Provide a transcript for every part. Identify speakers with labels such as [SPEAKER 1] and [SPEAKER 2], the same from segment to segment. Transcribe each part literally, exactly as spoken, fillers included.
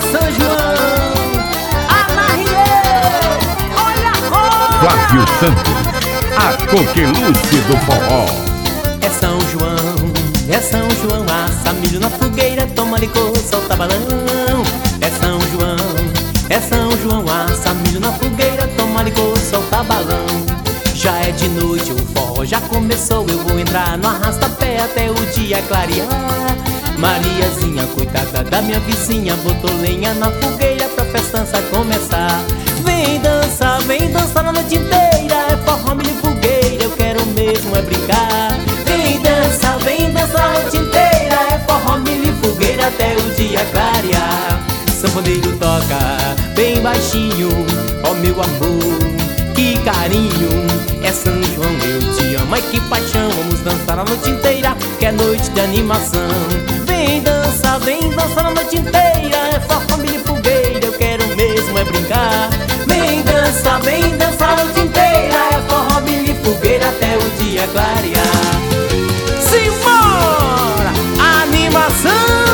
[SPEAKER 1] São João, Anarie, olha a roda.
[SPEAKER 2] Flávio Santos, a coqueluche do forró.
[SPEAKER 1] É São João, é São João, assa milho na fogueira, toma licor, solta balão. É São João, é São João, assa milho na fogueira, toma licor, solta balão. Já é de noite, o forró já começou, eu vou entrar no arrasta-pé até o dia clarear. Mariazinha, coitada da minha vizinha, botou lenha na fogueira pra festança começar. Vem dançar, vem dançar a noite inteira, é forró, milho e fogueira, eu quero mesmo é brincar. Vem dançar, vem dançar a noite inteira, é forró, milho e fogueira até o dia clarear. Sanfoneiro toca bem baixinho, ó meu amor, que carinho. É São João, eu te amo, ai que paixão. Vamos dançar a noite inteira, que é noite de animação. Vem dançar, vem dançar a noite inteira, é forró, milho e fogueira, eu quero mesmo é brincar. Vem dançar, vem dançar a noite inteira, é forró, milho e fogueira até o dia clarear. Simbora! Animação!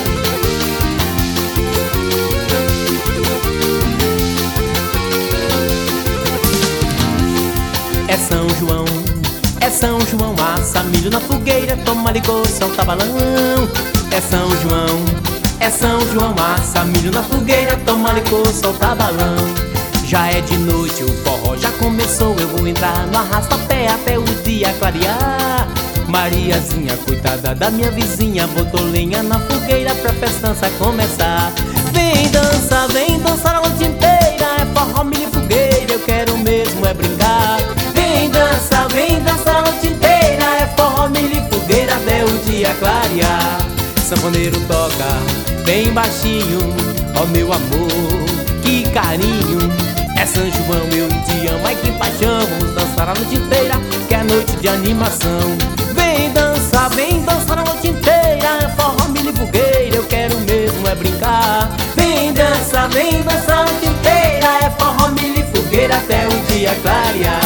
[SPEAKER 1] É São João, é São João, assa milho na fogueira, toma licor, solta balão. É São João, é São João, assa milho na fogueira, toma licor, solta balão. Já é de noite, o forró já começou, eu vou entrar no arrasta-pé até o dia clarear. Mariazinha, coitada da minha vizinha, botou lenha na fogueira pra festança começar. Vem dançar, vem dançar a noite inteira, é forró, milho e fogueira, eu quero mesmo é brincar. Vem dançar, vem dançar a noite inteira, é forró, milho e fogueira até o dia clarear. Sanfoneiro toca bem baixinho, ó meu amor, que carinho. É São João, eu te amo, ai que paixão. Vamos dançar a noite inteira, que é noite de animação. Vem dançar, vem dançar a noite inteira, é forró, milho e fogueira, eu quero mesmo é brincar. Vem dançar, vem dançar a noite inteira, é forró, milho e fogueira até o dia clarear.